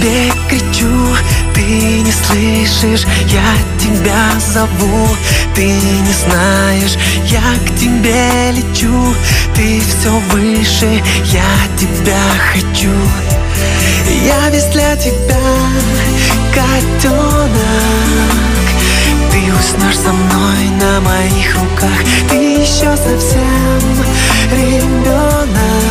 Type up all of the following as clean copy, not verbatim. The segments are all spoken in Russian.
тебе кричу, ты не слышишь, я тебя зову. Ты не знаешь, я к тебе лечу. Ты все выше, я тебя хочу. Я весь для тебя, котенок. Ты уснешь со мной на моих руках. Ты еще совсем ребенок.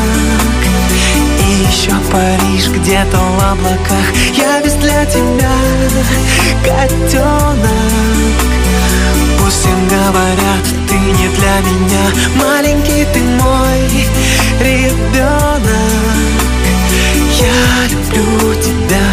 И еще Париж где-то в облаках. Я весь для тебя, котенок. Пусть всем говорят, ты не для меня. Маленький ты мой ребенок. Я люблю тебя.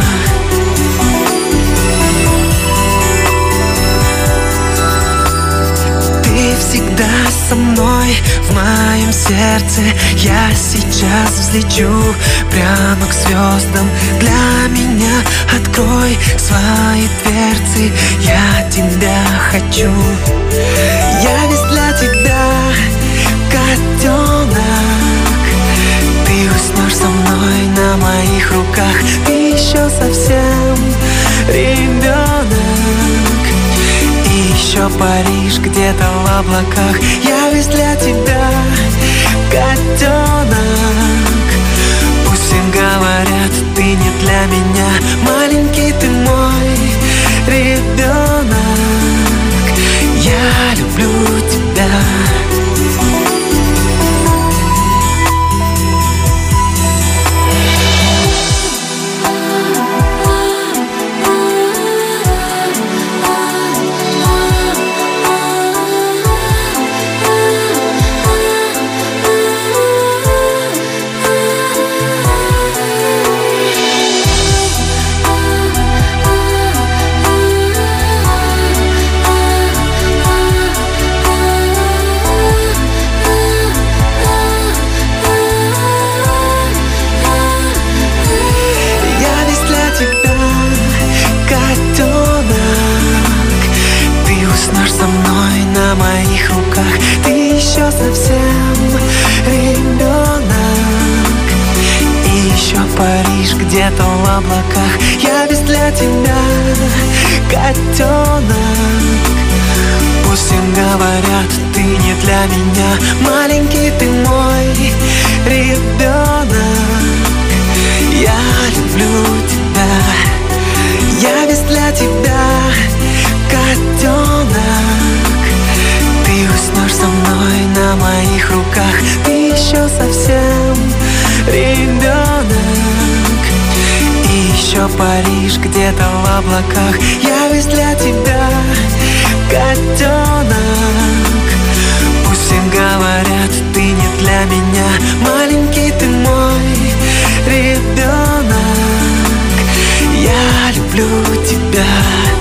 Ты всегда со мной в моем сердце. Я сейчас взлечу прямо к звездам. Для меня открой свои дверцы. Я тебя хочу. Я весь для тебя, котенок. Ты уснешь со мной на моих руках. Ты еще совсем ребенок. И еще Париж где-то в облаках. Я весь для тебя, котенок. Пусть всем говорят, ты не для меня. Маленький ты мой ребенок. Я люблю тебя. Со мной на моих руках. Ты еще совсем ребенок. И еще Париж где-то в облаках. Я весь для тебя, котенок. Пусть всем говорят, ты не для меня. Маленький ты мой ребенок. Я люблю тебя. Я весь для тебя, котенок. Ты уснешь со мной на моих руках. Ты еще совсем ребенок. И еще Париж где-то в облаках. Я весь для тебя, котенок. Пусть всем говорят, ты не для меня. Маленький ты мой ребенок. Я люблю тебя.